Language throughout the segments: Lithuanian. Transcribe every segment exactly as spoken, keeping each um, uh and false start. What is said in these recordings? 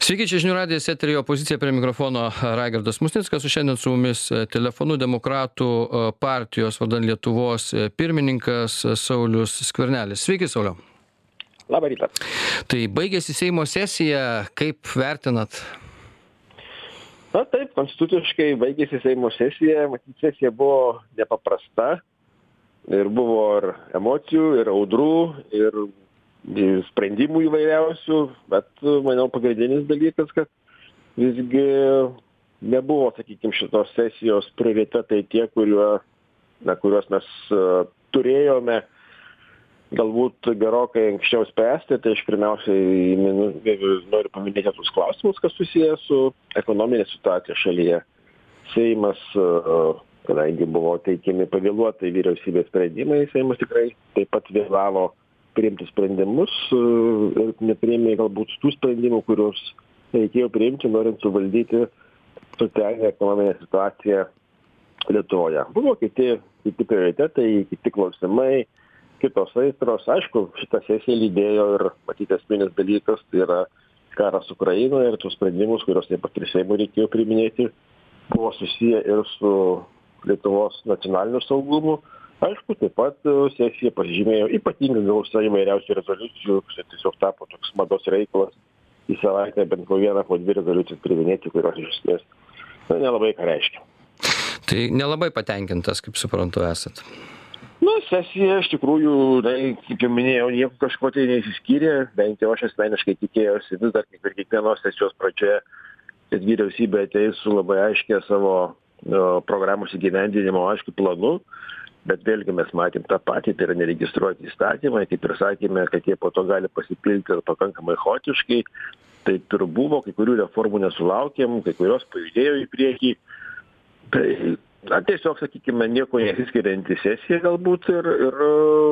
Sveiki, čia žinių radijas, eteryje opozicija, prie mikrofono Raigardas Musnickas, o šiandien su mumis telefonu Demokratų partijos vardan Lietuvos pirmininkas Saulius Skvernelis. Sveiki, Sauliau. Labą rytą. Tai baigėsi Seimo sesija, kaip vertinat? Na taip, konstituciškai baigėsi Seimo sesija, matyt, sesija buvo nepaprasta ir buvo ir emocijų, ir audrų, ir sprendimų įvairiausių, bet, manau, pagrindinis dalykas, kad visgi nebuvo, sakykime, šitos sesijos prioritetai tie, kuriuo, na, kuriuos mes uh, turėjome galbūt gerokai anksčiau spręsti. Tai aš pirmiausiai minu, noriu paminėti tus klausimus, kas susiję su ekonominė situacija šalyje. Seimas, uh, kadangi buvo teikiami pavėluotai vyriausybės sprendimai, Seimas tikrai taip pat vėlavo priimti sprendimus ir nepriėmė galbūt tų sprendimų, kuriuos reikėjo priimti, norint suvaldyti socialinę ekonominę situaciją Lietuvoje. Buvo kiti, kiti prioritetai, kiti klausimai, kitos aistros. Aišku, šitą sesiją lydėjo ir matyti esminis dalykas, tai yra karas Ukrainoje ir tus sprendimus, kuriuos taip pat ir Seimui reikėjo priiminėti, buvo susiję ir su Lietuvos nacionaliniu saugumu. Aišku, taip pat sesija pasižymėjo ypatingai gausa įvairiausių rezoliucijų, tai tiesiog tapo toks mados reikalas į savaitę bent po vieną, po dvi rezoliucijas priminėti, kurios iš esmės na, nelabai ką reiškia. Tai nelabai patenkintas, kaip suprantu, esat. Nu, sesija iš tikrųjų, na, kaip jau minėjau, nieko kažko tai neįsiskyrė, bent jau aš asmeniškai tikėjausi vis dar kaip ir kiekvienos sesijos pradžioje, kad vyriausybė ateis su labai aiškia savo o, programos įgyvendinimo aiškiu planu. Bet vėlgi mes matėm tą patį, tai yra neregistruoti įstatymai, kaip ir sakėme, kad jie po to gali pasipilti pakankamai chaotiškai. Taip ir buvo, kai kurių reformų nesulaukėm, kai kurios pajudėjo į priekį. Tai na, tiesiog, sakykime, nieko nesiskirianti sesija galbūt ir, ir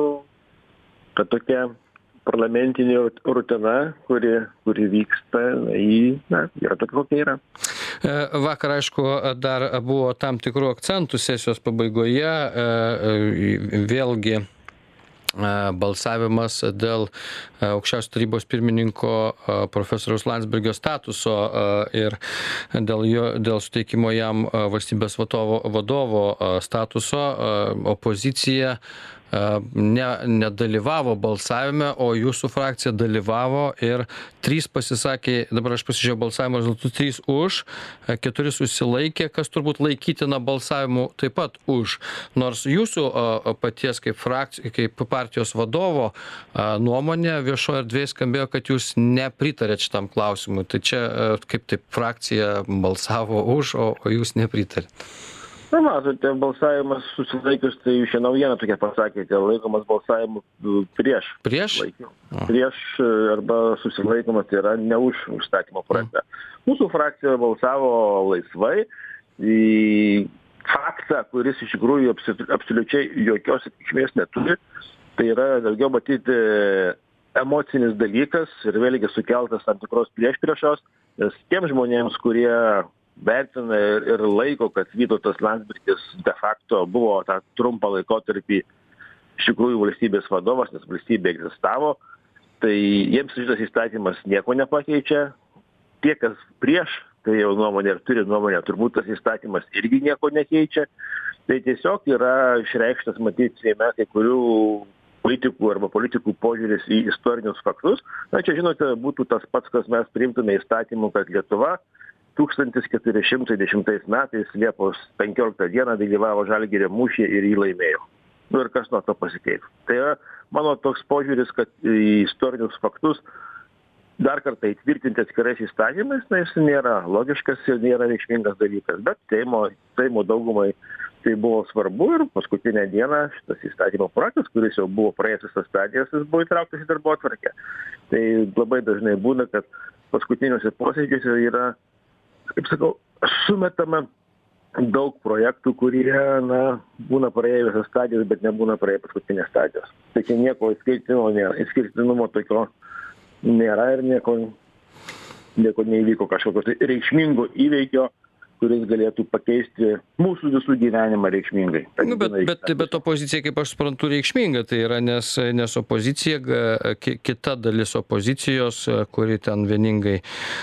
kad tokia parlamentinė rutina, kuri, kuri vyksta, į, na, yra tokia, kokia yra. Vakar, aišku, dar buvo tam tikrų akcentų sesijos pabaigoje. Vėlgi balsavimas dėl aukščiausios tarybos pirmininko profesoriaus Landsbergio statuso ir dėl, jo, dėl suteikimo jam valstybės vadovo, vadovo statuso opozicija ne, nedalyvavo balsavime, o jūsų frakcija dalyvavo ir trys pasisakė, dabar aš pasižiūrėjau balsavimo rezultatus, trys už, keturi susilaikė, kas turbūt laikytina balsavimu taip pat už. Nors jūsų paties kaip, frakcija, kaip partijos vadovo nuomonė viešoje erdvėje skambėjo, kad jūs nepritarėt šitam klausimui. Tai čia kaip taip frakcija balsavo už, o, o jūs nepritarėt. Na, matote, balsavimas susilaikius, tai jūs šią naujieną tokia pasakėte, laikomas balsavimu prieš. Prieš? Prieš arba susilaikomas, tai yra ne už užstatymo projektą. Mūsų frakcija balsavo laisvai į faktą, kuris iš tikrųjų absoliučiai jokios reikšmės neturi. Tai yra daugiau matyti emocinis dalykas ir vėlgi sukeltas tam tikros priešpriešos, nes tiem žmonėms, kurie vertina ir, ir laiko, kad Vytautas Landsbergis de facto buvo tą trumpą laikotarpį iš tikrųjų valstybės vadovas, nes valstybė egzistavo, tai jiems šitas įstatymas nieko nepakeičia. Tie, kas prieš, tai jau nuomonė ir turi nuomonę, turbūt tas įstatymas irgi nieko nekeičia. Tai tiesiog yra išreikštas, matyti, Seime kai kurių politikų arba politikų požiūris į istorinius faktus. Na, čia, žinote, būtų tas pats, kas mes priimtume įstatymų, kad Lietuva tūkstantis keturi šimtai dešimtais metais Liepos penkioliktą dieną dalyvavo Žalgirio mūšyje ir jį laimėjo. Nu ir kas nuo to pasikeis. Tai yra mano toks požiūris, kad į istorinius faktus dar kartą įtvirtinti atskirais įstatymais, na, jis nėra logiškas ir nėra reikšmingas dalykas. Bet Seimo, Seimo daugumai tai buvo svarbu ir paskutinę dieną šitas įstatymo projektas, kuris jau buvo praėjęs visas stadijas, jis buvo įtrauktas į darbotvarkę. Tai labai dažnai būna, kad paskutiniuose posėdžiuose yra, kaip sakau, sumetama daug projektų, kurie, na, būna praėję visas stadijas, bet nebūna praėję paskutinės stadijos. Tai čia nieko išskirtinumo nėra, išskirtinumo tokio nėra ir nieko, nieko neįvyko kažkokio tai reikšmingo įveikio kuris galėtų pakeisti mūsų visų gyvenimą reikšmingai. Nu, bet, bet, bet opozicija, kaip aš suprantu, reikšminga tai yra, nes, nes opozicija, kita dalis opozicijos, kuri ten vieningai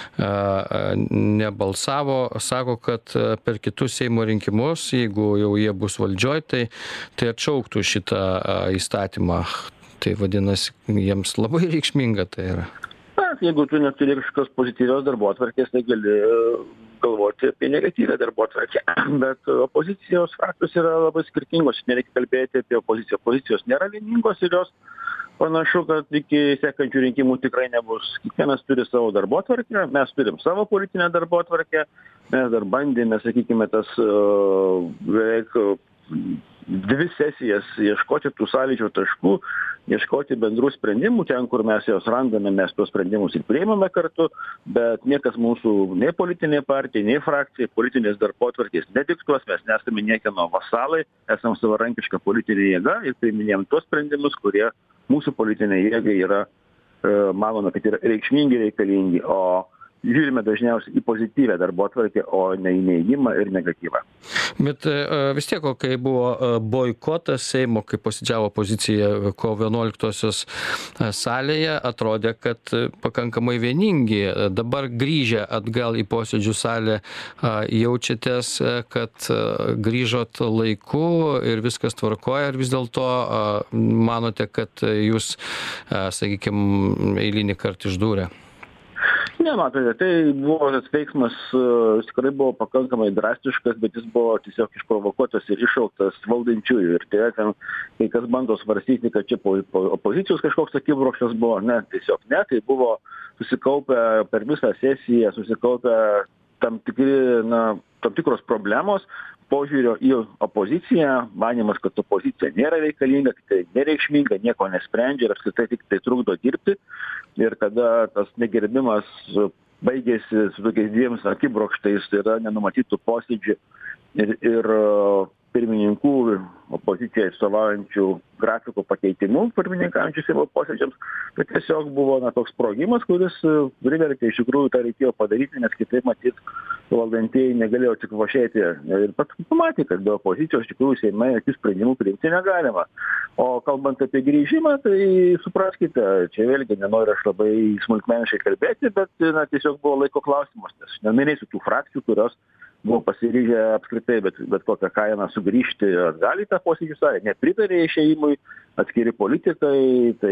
nebalsavo, sako, kad per kitus Seimo rinkimus, jeigu jau jie bus valdžioj, tai, tai atšauktų šitą įstatymą. Tai vadinasi, jiems labai reikšminga tai yra. Na, jeigu tu neturi kažkokios pozityvios darbotvarkės, tai gali galvoti apie negatyvią darbotvarkę. Bet opozicijos frakcijos yra labai skirtingos. Nereikia kalbėti apie opoziciją. Opozicijos nėra vieningos ir jos panašu, kad iki sekančių rinkimų tikrai nebus. Kiekvienas turi savo darbotvarkę, mes turim savo politinę darbotvarkę. Mes dar bandėme, sakykime, tas uh, beveik uh, dvi sesijas ieškoti tų sąlyčio taškų, ieškoti bendrų sprendimų, ten, kur mes juos randame, mes tuos sprendimus ir priimame kartu, bet niekas mūsų, nei politinė partija, nei frakcija, politinės darbotvarkės nediktuos, mes nesame niekieno vasalai, esame savarankiška politinė jėga ir priiminėjom tuos sprendimus, kurie mūsų politinė jėga yra, manome, kad yra reikšmingi, reikalingi, o žiūrime dažniausiai į pozityvę darbotvarkę, o ne į neigimą ir negatyvą. Bet vis tiek, kai buvo boikotas Seimo, kai posėdžiavo opozicija kovo vienuoliktosios salėje, atrodė, kad pakankamai vieningi. Dabar grįžę atgal į posėdžių salę, jaučiatės, kad grįžot laiku ir viskas tvarkoja, ir vis dėlto manote, kad jūs, sakykime, eilinį kartą išdūrė? Ne, matote, tai buvo tas veiksmas, jis tikrai buvo pakankamai drastiškas, bet jis buvo tiesiog išprovokuotas ir iššauktas valdančiųjų. Ir tai ten, kai kas bando svarstyti, kad čia po, po opozicijos kažkoks akibrokštas buvo, ne, tiesiog ne, tai buvo susikaupę per visą sesiją, susikaupę tam, tikri, na, tam tikros problemos, požiūrio į opoziciją, manimas, kad opozicija nėra reikalinga, tai nereikšminga, nieko nesprendžia ir apskritai tik tai trukdo dirbti. Ir kada tas negerbimas baigėsi su tokiais dviems akibrokštais, tai yra nenumatytų posėdžių ir, ir pirmininkų opozicijai atstovaujančių grafikų pakeitimų pirmininkaujančių Seimo posėdžiams, tai tiesiog buvo na, toks sprogimas, kuris privertė iš tikrųjų tą reikėjo padaryti, nes kitaip matyt valdantieji negalėjo tik vašėti ir pats pamatė, kad be opozicijos iš tikrųjų Seime jokių sprendimų priimti negalima. O kalbant apie grįžimą, tai supraskite, čia vėlgi nenoriu aš labai smulkmeniškai kalbėti, bet na, tiesiog buvo laiko klausimas, nes neminėsiu tų frakcijų, kurios buvo pasiryžę apskritai, bet, bet kokią kainą sugrįžti atgal į tą posėdžių salę. Nepritarė išėjimui atskiri politikai, tai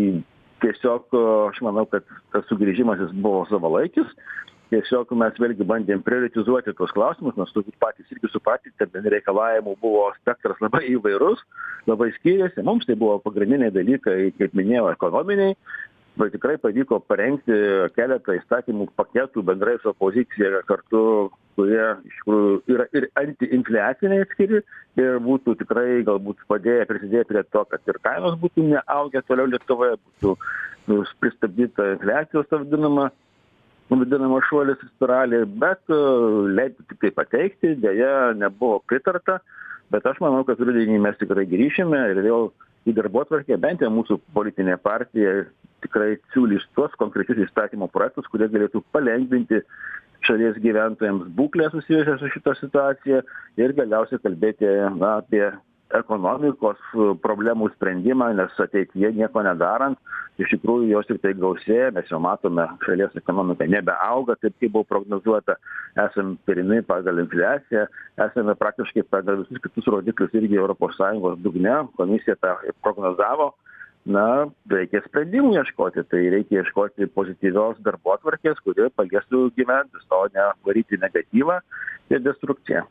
tiesiog aš manau, kad tas sugrįžimas jis buvo savalaikis. Tiesiog mes vėlgi bandėm prioritizuoti tuos klausimus, nes turbūt patys irgi supratėte, bet reikalavimų buvo spektras labai įvairus, labai skiriasi. Mums tai buvo pagrindiniai dalykai, kaip minėjau, ekonominiai. Bet tikrai pavyko parengti keletą įstatymų paketų bendrai su opozicija kartu, kurie iš tikrųjų yra ir antiinfliaciniai atskiri ir būtų tikrai galbūt padėję prisidėję prie to, kad ir kainos būtų neaugę toliau Lietuvoje, būtų pristabdyta infliacijos vadinama, vadinama šuolis spiralė, bet leidų tik tai pateikti, dėja nebuvo pritarta, bet aš manau, kad rudenį mes tikrai grįšime ir vėl į darbotvarkę, bent jau mūsų politinė partija tikrai siūlys tuos konkrečius įstatymo projektus, kurie galėtų palengvinti šalies gyventojams būklę susijusią su šita situacija ir galiausiai kalbėti na, apie ekonomikos problemų sprendimą, nes ateityje nieko nedarant, iš tikrųjų jos ir tai gausėja, mes jau matome, šalies ekonomika nebeauga, taip kaip buvo prognozuota, esame pirmi pagal infliaciją, esame praktiškai pagal visus kitus rodiklius irgi Europos Sąjungos dugne, komisija tą prognozavo. Na, reikia sprendimų ieškoti, tai reikia ieškoti pozityvios darbotvarkės, kurie paliestų gyventus, o ne varyti negatyvą ir destrukciją.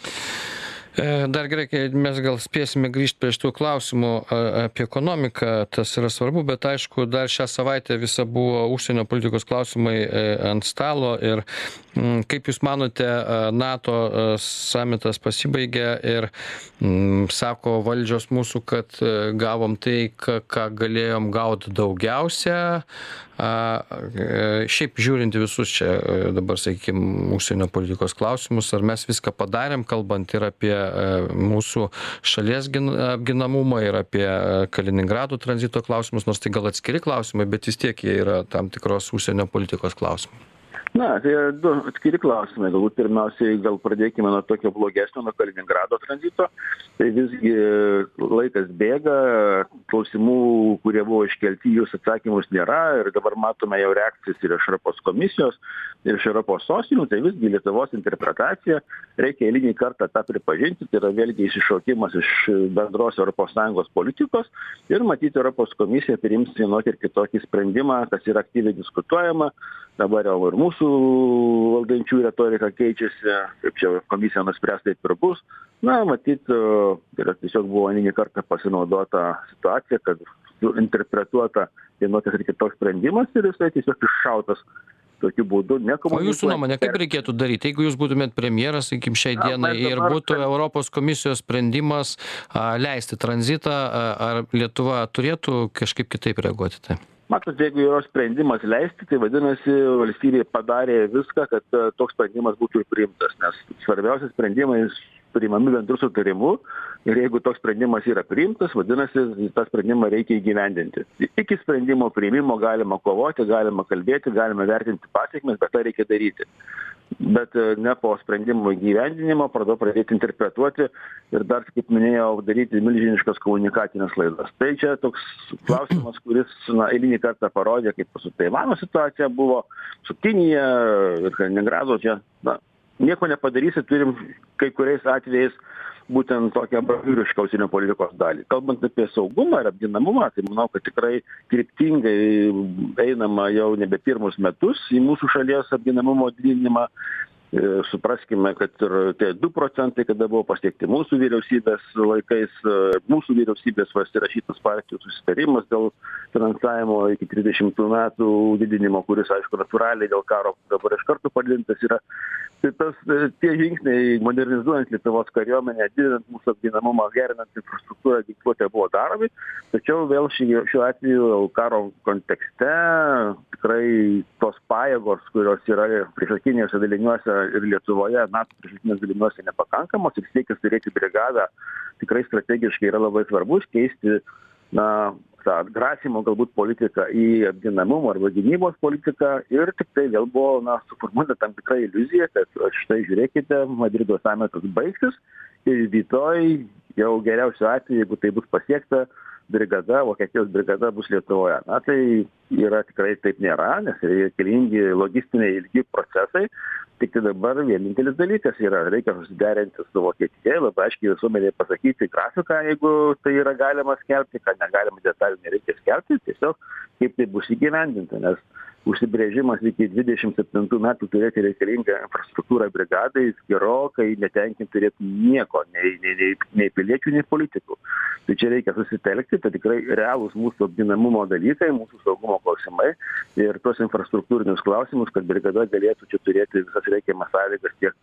Dar gerai, mes gal spėsime grįžti prie šitų klausimų apie ekonomiką, tas yra svarbu, bet aišku, dar šią savaitę visa buvo užsienio politikos klausimai ant stalo ir kaip Jūs manote, NATO samitas pasibaigė ir sako valdžios mūsų, kad gavom tai, ką galėjom gauti daugiausia. Šiaip žiūrint visus čia dabar, sakykime, užsienio politikos klausimus, ar mes viską padarėm, kalbant ir apie mūsų šalies apginamumą ir apie Kaliningrado tranzito klausimus, nors tai gal atskiri klausimai, bet vis tiek jie yra tam tikros užsienio politikos klausimai. Na, tai yra du atskiri klausimai. Galbūt pirmiausiai gal pradėkime nuo tokio blogesnio, nuo Kaliningrado tranzito. Tai visgi laikas bėga, klausimų, kurie buvo iškelti, jūs atsakymus nėra ir dabar matome jau reakcijas ir iš Europos komisijos, ir iš Europos sostinių. Tai visgi Lietuvos interpretacija, reikia eilinį kartą tą pripažinti, tai yra vėlgi išsišaukimas iš bendros Europos Sąjungos politikos ir matyti Europos komisija priims vienokį ir kitokį sprendimą, kas yra aktyviai diskutuojama. Dabar jau ir mūsų valdančių retorika keičiasi, kaip čia komisija nuspręs, taip ir bus. Na, matyt, tai tiesiog buvo eilinį kartą pasinaudota situacija, kad interpretuota vienokias ir kitoks sprendimas ir jisai tiesiog iššautas tokiu būdu. O jūsų nuomonė, kaip reikėtų daryti, jeigu jūs būtumėt premjeras, sakykim, šiai dienai ir būtų Europos komisijos sprendimas a, leisti tranzitą, a, ar Lietuva turėtų kažkaip kitaip reaguoti tai? Matot, jeigu yra sprendimas leisti, tai vadinasi, valstybė padarė viską, kad toks sprendimas būtų ir priimtas, nes svarbiausias sprendimai priimami bendru sutarimu ir jeigu toks sprendimas yra priimtas, vadinasi, tą sprendimą reikia įgyvendinti. Iki sprendimo priimimo galima kovoti, galima kalbėti, galima vertinti pasiekmes, bet tą reikia daryti. Bet ne po sprendimo įgyvendinimo pradėjo pradėti interpretuoti ir dar, kaip minėjau, daryti milžiniškas komunikacinės laidas. Tai čia toks klausimas, kuris na, eilinį kartą parodė, kaip su Taivano situacija buvo, su Kinija ir Kaliningrado čia. Na, nieko nepadarysi, turim kai kuriais atvejais būtent tokią bravūrišką užsienio politikos dalį. Kalbant apie saugumą ir apginamumą, tai manau, kad tikrai kryptingai einama jau nebe pirmus metus į mūsų šalies apginamumo didinimą. Supraskime, kad ir tie du procentai, kada buvo pasiekti mūsų vyriausybės laikais, mūsų vyriausybės pasirašytas partijų susitarimas dėl finansavimo iki trisdešimtų metų didinimo, kuris, aišku, natūraliai dėl karo dabar iš karto padidintas yra. Tai tas, tie žingsniai, modernizuojant Lietuvos kariuomenę, didinant mūsų apginamumą, gerinant infrastruktūrą, ginkluotę buvo daromi, tačiau vėl šiuo atveju karo kontekste tikrai tos pajėgos, kurios yra priešakiniuose daliniuose ir Lietuvoje, NATO priešakinės daliniuose nepakankamos ir siekis turėti brigadą tikrai strategiškai yra labai svarbus, keisti na, tą atgrasimo galbūt politiką į apginamumo arba gynybos politiką ir tik tai vėl buvo na, suformuota tam tikra iliuzija, kad štai žiūrėkite, Madrido samitas baigsis ir rytoj jau geriausiu atveju, jeigu tai bus pasiekta, brigada, Vokietijos brigada bus Lietuvoje. Na tai yra tikrai taip nėra, nes reikalingi logistiniai ilgi procesai. Tik tai dabar vienintelis dalykas yra, reikia susiderinti su Vokietija, labai aiškiai visuomenėje pasakyti grafiką, jeigu tai yra galima skelbti, kad negalima detalių nereikia skelbti, tiesiog kaip tai bus įgyvendinta, nes užsibrėžimas iki dvidešimt septintų metų turėti reikalingą infrastruktūrą brigadai gerokai netenkinti turėtų nieko, nei, nei, nei, nei piliečių, nei politikų. Tai čia reikia susitelkti, tai tikrai realūs mūsų apginamumo dalykai, mūsų saugumo klausimai ir tos infrastruktūrinius klausimus, kad brigada galėtų čia turėti visas reikiamas sąlygas tiek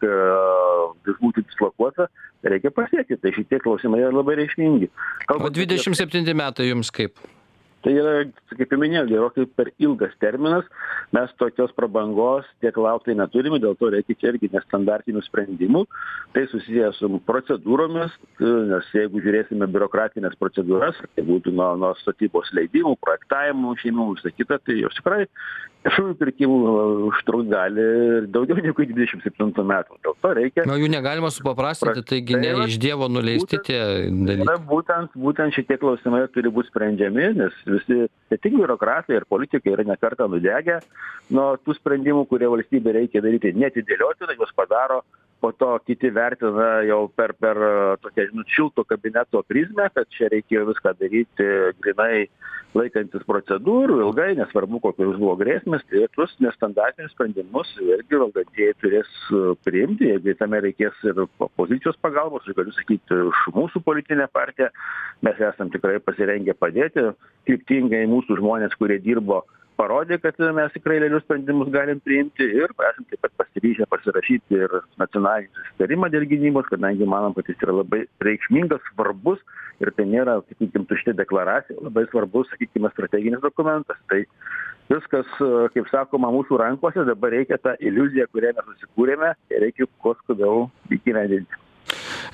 uh, būti dislokuota, reikia pasiekti. Tai šitie klausimai yra labai reikšmingi. O dvidešimt septinti metai jums kaip? Tai yra, kaip jau minėjau, gerokai per ilgas terminas, mes tokios prabangos tiek lauktai neturime, dėl to reikia čia irgi nestandartinių sprendimų. Tai susiję su procedūromis, nes jeigu žiūrėsime biurokratinės procedūras, tai būtų nuo, nuo statybos leidimų, projektavimų, šeimų, visą kitą, tai jos tikrai viešųjų pirkimų užtruks gali daugiau negu dvidešimt septintų metų. Dėl to reikia... Na, jų negalima supaprastinti, taigi ne iš Dievo nuleisti tie dalykai. Būtent, būtent šitie klausimai turi būti sprendžiami, nes visi, ne tik biurokratai ir politikai yra nekartą nudegę nuo tų sprendimų, kurie valstybė reikia daryti netidėliotinai, juos padaro, po to kiti vertina jau per, per tokią, žinot, šilto kabineto prizmę, kad čia reikėjo viską daryti grinai laikantis procedūrų, ilgai, nesvarbu, kokios buvo grėsmės, tai tuos nestandartinius sprendimus irgi valdantieji turės priimti, jeigu tame reikės ir opozicijos pagalbos, aš galiu sakyti, už mūsų politinę partiją, mes esam tikrai pasirengę padėti, kryptingai mūsų žmonės, kurie dirbo, parodė, kad mes tikrai realius sprendimus galim priimti ir esam taip pat pasiryžę pasirašyti ir nacionalinį susitarimą dėl gynybos, kadangi manom, kad jis yra labai reikšmingas, svarbus ir tai nėra, sakykime, tušti deklaracija, labai svarbus, sakykime, strateginis dokumentas. Tai viskas, kaip sakoma, mūsų rankose, dabar reikia tą iliuziją, kurią mes susikūrėme, reikia kuo skubiau įgyvendinti.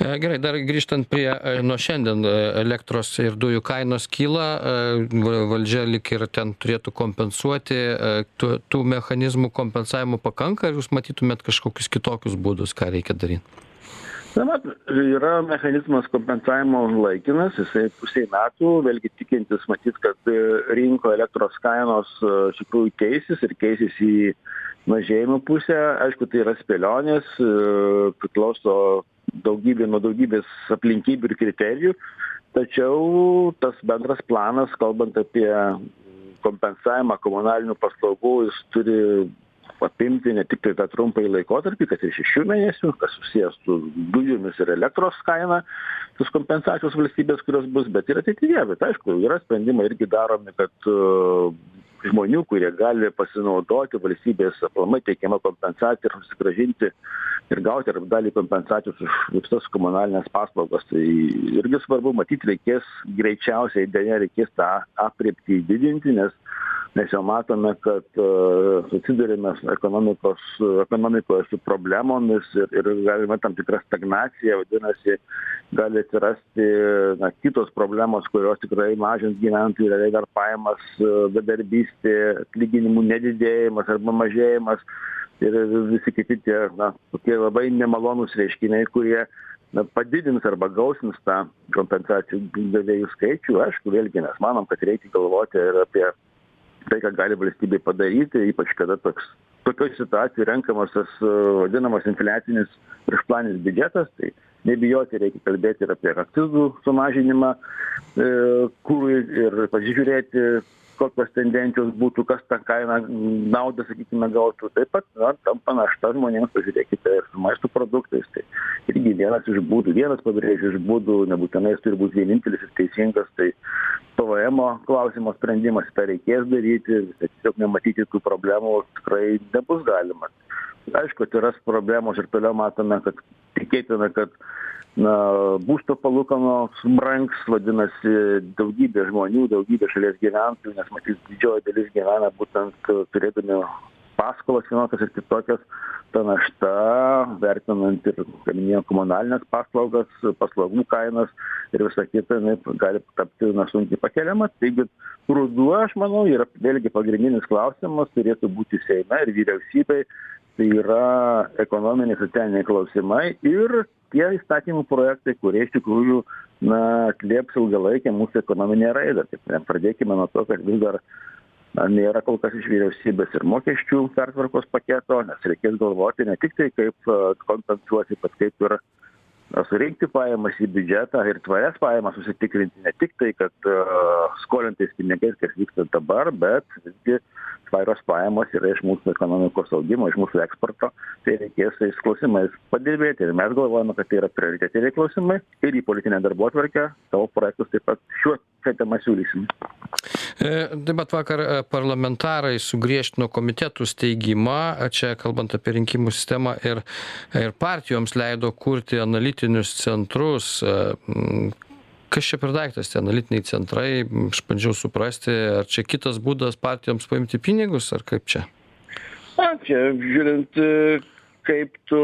Gerai, dar grįžtant prie nuo šiandien elektros ir dujų kainos kyla, valdžia lik ir ten turėtų kompensuoti, tų, tų mechanizmų kompensavimo pakanka, ar jūs matytumėt kažkokius kitokius būdus, ką reikia daryti? Na, mat, yra mechanizmas kompensavimo laikinas, jisai pusiai metų, vėlgi tikintis matyt, kad rinko elektros kainos iš tikrųjų keisis ir keisis į mažėjimo pusę. Aišku, tai yra spėlionės, priklauso daugybė nuo daugybės aplinkybių ir kriterijų, tačiau tas bendras planas, kalbant apie kompensavimą komunalinių paslaugų, jis turi apimti ne tik tai tą trumpąjį laikotarpį, kad ir šešių mėnesių, kas susijęs su dujomis ir elektros kaina, tos kompensacijos valstybės, kurios bus, bet ir ateityje. Bet aišku, yra sprendimai irgi daromi, kad uh, žmonių, kurie gali pasinaudoti valstybės aplamai teikiamą kompensaciją ir susigrąžinti ir gauti ar dalį kompensacijos už visas komunalinės paslaugas. Tai irgi svarbu, matyti reikės greičiausiai, dėja reikės tą aprėptį didinti, nes mes jau matome, kad uh, susidurime ekonomikos, ekonomikoje su problemomis ir, ir galime tam tikrą stagnaciją, vadinasi, gali atsirasti na, kitos problemos, kurios tikrai mažins gyventojų realiai dar pajamas, bedarbystė, atlyginimų nedidėjimas arba mažėjimas ir visi kiti tie na, tokie labai nemalonūs reiškiniai, kurie na, padidins arba gausins tą kompensacijų gavėjų skaičių. Aišku, vėlgi mes manom, kad reikia galvoti ir apie tai, ką gali valstybė padaryti, ypač kada toks, tokioj situacijai renkamas tas vadinamas infliacinis priešplaninis biudžetas, tai nebijoti reikia kalbėti ir apie akcizų sumažinimą e, kūrui ir pasižiūrėti, kokios tendencijos būtų, kas tą kainą naudą, sakykime, gautų. Taip pat na, tampa našta žmonėms, pažiūrėkite, ir su maisto produktais. Tai irgi vienas iš būdų, vienas pabrėžiu iš būdų, nebūtinai jis turi būti vienintelis ir teisingas, tai P V M klausimo sprendimas, tą reikės daryti, tiesiog nematyti tų problemų tikrai nebus galima. Aišku, atsiras problemos ir toliau matome, kad tikėtina, kad na, būsto palūkanos brangs, vadinasi, daugybė žmonių, daugybė šalies gyventojų, nes matys didžioji dalis gyvena būtent turėdami paskolas vienokias ir kitokias, ta našta, vertinant ir, kaip minėjau, komunalinės paslaugas, paslaugų kainas ir visą kitą, jinai gali tapti na, sunkiai pakeliama. Taigi, ruduo, aš manau, yra vėlgi pagrindinis klausimas, turėtų būti Seime ir vyriausybei, tai yra ekonominiai, socialiniai klausimai ir tie įstatymų projektai, kurie iš tikrųjų na, atlieps ilgalaikę mūsų ekonominę raidą. Tai pradėkime nuo to, kad vis dar na, nėra kol kas iš vyriausybės ir mokesčių pertvarkos paketo, nes reikės galvoti ne tik tai, kaip kompensuoti, bet kaip ir surinkti pajamas į biudžetą ir tvarias pajamas susitikrinti, ne tik tai, kad uh, skolintais pinigais, kas vyksta dabar, bet visgi tvarios pajamos yra iš mūsų ekonomikos augimo, iš mūsų eksporto, tai reikės tais klausimais padirbėti. Ir mes galvojame, kad tai yra prioritetiniai klausimai ir į politinę darbotvarkę savo projektus taip pat šiuo temą siūlysim. Taip pat vakar parlamentarai sugriežtino komitetų steigimą, čia kalbant apie rinkimų sistemą ir, ir partijoms leido kurti analitinius centrus. Kas čia per daiktas, tie analitiniai centrai, aš bandžiau suprasti, ar čia kitas būdas partijoms paimti pinigus, ar kaip čia? Na, čia žiūrint, kaip tu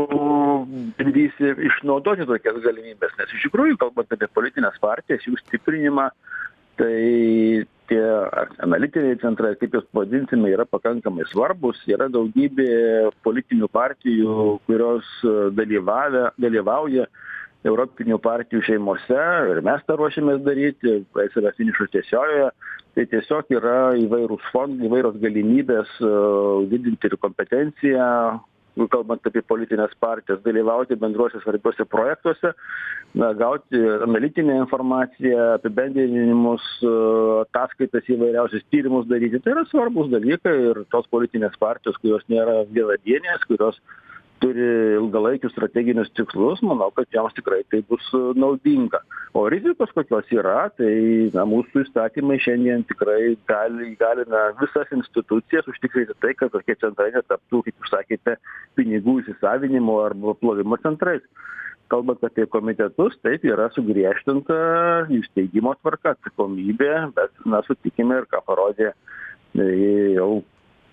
bandysi išnaudoti tokias galimybės, nes iš tikrųjų, kalbant apie politinės partijas, jų stiprinimą, tai tie analitiniai centrai, kaip jūs pavadinsime, yra pakankamai svarbus, yra daugybė politinių partijų, kurios dalyvavę, dalyvauja europinių partijų šeimose ir mes tą ruošiamės daryti, praeisime finišo tiesiojoje, tai tiesiog yra įvairūs fondai, įvairios galimybės uh, didinti ir kompetenciją, kalbant apie politinės partijas, dalyvauti bendruose svarbiuose projektuose, na, gauti analitinę informaciją, apibendrinimus, uh, ataskaitas įvairiausius tyrimus daryti. Tai yra svarbus dalykai ir tos politinės partijos, kurios nėra vienadienės, kurios turi ilgalaikius strateginius tikslus, manau, kad joms tikrai tai bus naudinga. O rizikos kokios yra, tai na, mūsų įstatymai šiandien tikrai gali, įgalina visas institucijas užtikrinti tai, kad tokie centrai netaptų, kaip jūs sakėte, pinigų įsisavinimo arba plovimo centrais. Kalbant apie komitetus, taip yra sugriežtinta jų steigimo tvarka, atsakomybė, bet na, sutikime ir ką parodė jau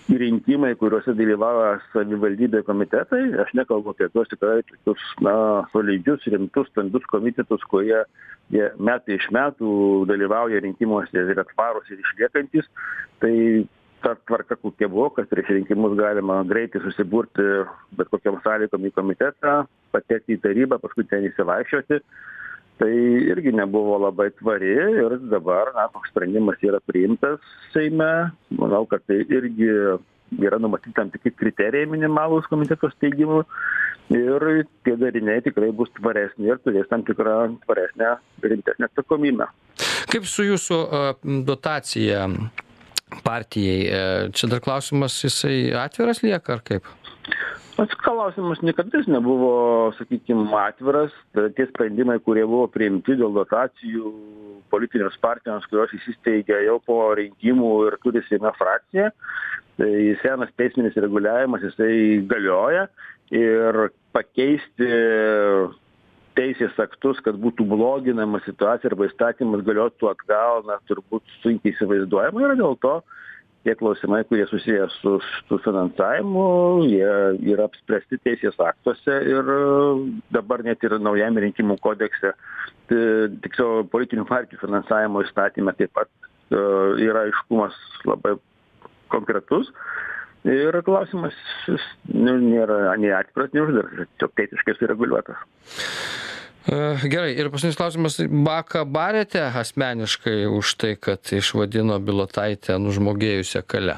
rinkimai, kuriuose dalyvauja savivaldybė komitetai, aš nekalbu apie tuos tikrai tokius, na, solidžius, rimtus, stambius komitetus, kurie jie metai iš metų dalyvauja rinkimuose ir atsparūs ir išliekantis, tai ta tvarka kokia buvo, kad prieš rinkimus galima greitai susiburti bet kokiam sąlygom į komitetą, patekti į tarybą, paskui ten įsivaikščioti, tai irgi nebuvo labai tvari ir dabar, na, toks sprendimas yra priimtas Seime. Manau, kad tai irgi yra numatyti tam tikri kriterijai minimalūs komiteto steigimų ir tie dariniai tikrai bus tvaresni ir turės tam tikrą tvaresnę, rimtesnę atsakomybę. Kaip su jūsų uh, dotacija partijai? Čia dar klausimas, jisai atviras lieka ar kaip? Pats klausimas niekada nebuvo, sakykime, atviras. Tie sprendimai, kurie buvo priimti dėl dotacijų politinėms partijoms, kurios įsisteigė jau po rinkimų ir turi Seime frakciją, tai senas teisminis reguliavimas, jisai galioja ir pakeisti teisės aktus, kad būtų bloginama situacija arba įstatymas galiotų atgal, na, turbūt sunkiai įsivaizduojama yra, dėl to tie klausimai, kurie susiję su, su finansavimu, jie yra apspręsti teisės aktuose ir dabar net ir naujame rinkimų kodekse, tiksliau politinių partijų finansavimo įstatyme taip pat yra aiškumas labai konkretus ir klausimas nėra nei atviras, nei uždaras, tiesiog teisiškai sureguliuotas. Gerai, ir paskutinis klausimas, Baką barėte asmeniškai už tai, kad išvadino Bilotaitę nužmogėjusią kale?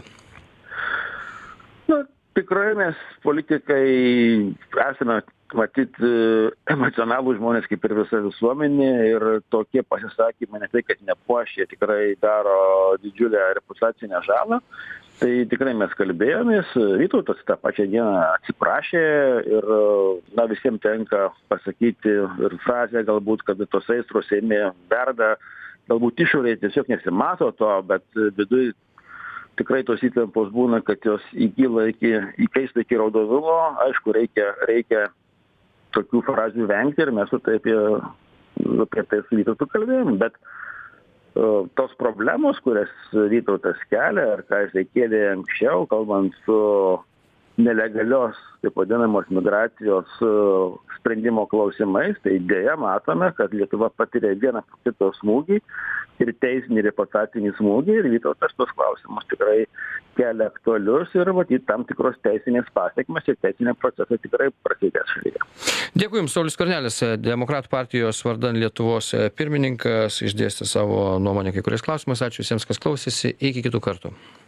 Na, tikrai mes politikai esame, matyt, emocionalūs žmonės kaip ir visa visuomenė ir tokie pasisakymai ne tai, kad nepuošia, tikrai daro didžiulę reputacinę žalą. Tai tikrai mes kalbėjomės, Vytautas tą pačią dieną atsiprašė ir, na, visiems tenka pasakyti ir frazę galbūt, kad tos aistros Seime verda, galbūt išorėje tiesiog nesimato to, bet viduj tikrai tos įtampos būna, kad jos įkyla iki, įkaista iki raudonumo. Aišku, reikia, reikia tokių frazių vengti ir mes su tai apie, apie tai su Vytautu kalbėjom, bet tos problemos, kurias Vytautas kelia, ar ką jisai kėlė anksčiau, kalbant su nelegalios, taip vadinamos, migracijos sprendimo klausimais, tai dėja matome, kad Lietuva patiria vieną po kito smūgį ir teisinį reputacinį smūgį ir Vytautas tos klausimus tikrai kelia aktualius ir matyt tam tikros teisinės pasiekmes ir teisinė procesai tikrai prasidės šalyje. Dėkui Jums, Saulius Skvernelis, Demokratų partijos vardan Lietuvos pirmininkas, išdėstė savo nuomonę kai kuriais klausimais. Ačiū visiems, kas klausėsi. Iki kitų kartų.